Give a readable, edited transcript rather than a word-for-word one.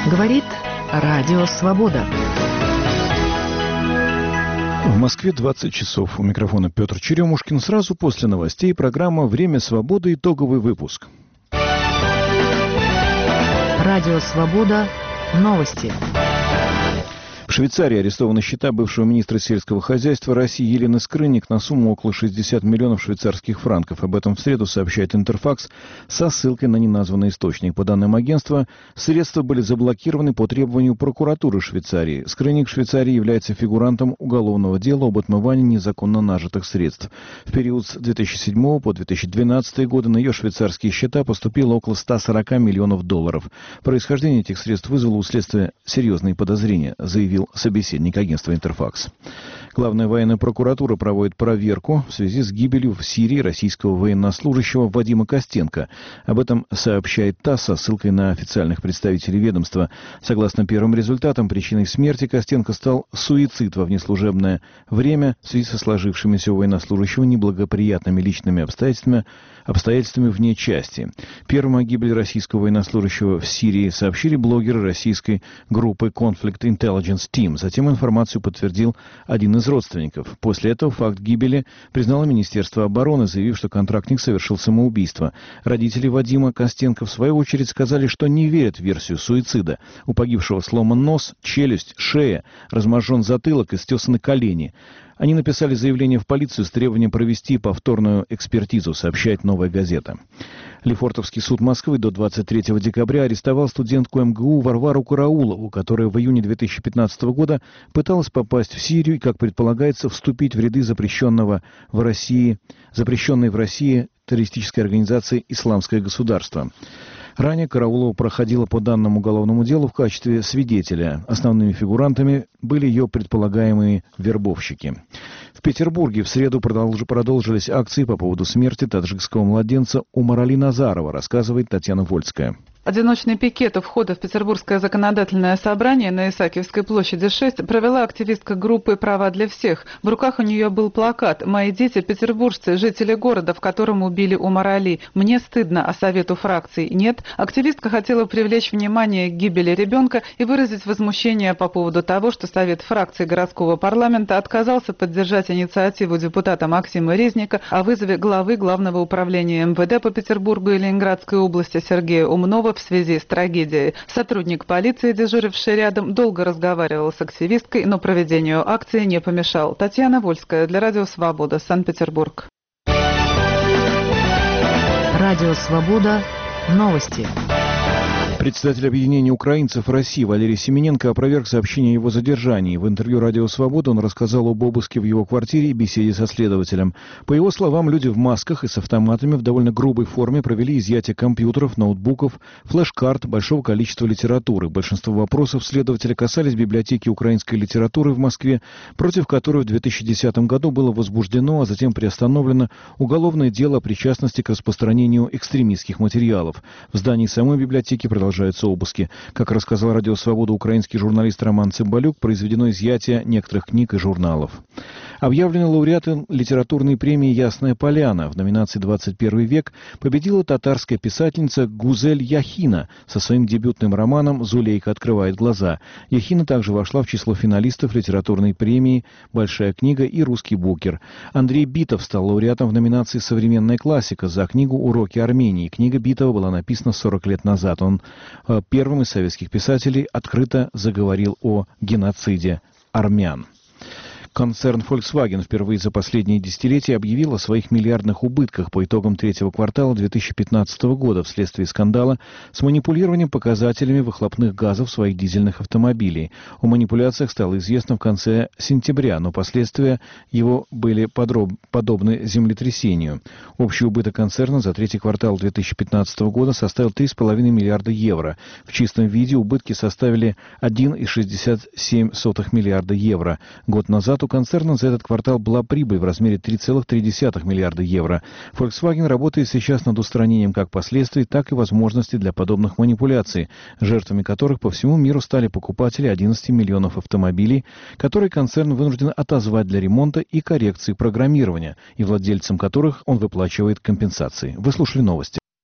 Говорит Радио Свобода. В Москве 20 часов. У микрофона Петр Черемушкин. Сразу после новостей программа «Время свободы». Итоговый выпуск. Радио Свобода. Новости. В Швейцарии арестованы счета бывшего министра сельского хозяйства России Елены Скрынник на сумму около 60 миллионов швейцарских франков. Об этом в среду сообщает Интерфакс со ссылкой на неназванный источник. По данным агентства, средства были заблокированы по требованию прокуратуры Швейцарии. Скрынник в Швейцарии является фигурантом уголовного дела об отмывании незаконно нажитых средств. В период с 2007 по 2012 годы на ее швейцарские счета поступило около 140 миллионов долларов. Происхождение этих средств вызвало у следствия серьезные подозрения, заявил собеседник агентства «Интерфакс». Главная военная прокуратура проводит проверку в связи с гибелью в Сирии российского военнослужащего Вадима Костенко. Об этом сообщает ТАСС со ссылкой на официальных представителей ведомства. Согласно первым результатам, причиной смерти Костенко стал суицид во внеслужебное время в связи со сложившимися у военнослужащего неблагоприятными личными обстоятельствами вне части. Первым о гибели российского военнослужащего в Сирии сообщили блогеры российской группы Conflict Intelligence Team. Затем информацию подтвердил один из родственников. После этого факт гибели признало Министерство обороны, заявив, что контрактник совершил самоубийство. Родители Вадима Костенко, в свою очередь, сказали, что не верят в версию суицида. У погибшего сломан нос, челюсть, шея, размозжен затылок и стесаны колени. Они написали заявление в полицию с требованием провести повторную экспертизу, сообщает «Новая газета». Лефортовский суд Москвы до 23 декабря арестовал студентку МГУ Варвару Караулову, которая в июне 2015 года пыталась попасть в Сирию и, как предполагается, вступить в ряды запрещенной в России террористической организации «Исламское государство». Ранее Караулова проходила по данному уголовному делу в качестве свидетеля. Основными фигурантами были ее предполагаемые вербовщики. В Петербурге в среду продолжились акции по поводу смерти таджикского младенца Умарали Назарова, рассказывает Татьяна Вольская. Одиночный пикет у входа в Петербургское законодательное собрание на Исаакиевской площади 6 провела активистка группы «Права для всех». В руках у нее был плакат «Мои дети – петербуржцы, жители города, в котором убили Умарали. Мне стыдно, а совету фракций нет». Активистка хотела привлечь внимание к гибели ребенка и выразить возмущение по поводу того, что Совет фракций городского парламента отказался поддержать инициативу депутата Максима Резника о вызове главы Главного управления МВД по Петербургу и Ленинградской области Сергея Умнова в связи с трагедией. Сотрудник полиции, дежуривший рядом, долго разговаривал с активисткой, но проведению акции не помешал. Татьяна Вольская для Радио Свобода, Санкт-Петербург. Радио Свобода. Новости. Председатель объединения украинцев России Валерий Семененко опроверг сообщение о его задержании. В интервью «Радио Свобода» он рассказал об обыске в его квартире и беседе со следователем. По его словам, люди в масках и с автоматами в довольно грубой форме провели изъятие компьютеров, ноутбуков, флеш-карт, большого количества литературы. Большинство вопросов следователя касались библиотеки украинской литературы в Москве, против которой в 2010 году было возбуждено, а затем приостановлено уголовное дело о причастности к распространению экстремистских материалов. В здании самой библиотеки продолжаются обыски. Как рассказал Радио Свобода украинский журналист Роман Цымбалюк, произведено изъятие некоторых книг и журналов. Объявлены лауреаты литературной премии «Ясная поляна». В номинации «21 век» победила татарская писательница Гузель Яхина со своим дебютным романом «Зулейка открывает глаза». Яхина также вошла в число финалистов литературной премии «Большая книга» и «Русский букер». Андрей Битов стал лауреатом в номинации «Современная классика» за книгу «Уроки Армении». Книга Битова была написана 40 лет назад. Он первым из советских писателей открыто заговорил о геноциде армян. Концерн Volkswagen впервые за последние десятилетия объявил о своих миллиардных убытках по итогам третьего квартала 2015 года вследствие скандала с манипулированием показателями выхлопных газов своих дизельных автомобилей. О манипуляциях стало известно в конце сентября, но последствия его были подобны землетрясению. Общий убыток концерна за третий квартал 2015 года составил 3,5 миллиарда евро. В чистом виде убытки составили 1,67 миллиарда евро. Год назад у концерна за этот квартал была прибыль в размере 3,3 миллиарда евро. Volkswagen работает сейчас над устранением как последствий, так и возможностей для подобных манипуляций, жертвами которых по всему миру стали покупатели 11 миллионов автомобилей, которые концерн вынужден отозвать для ремонта и коррекции программирования, и владельцам которых он выплачивает компенсации. Вы слушали новости.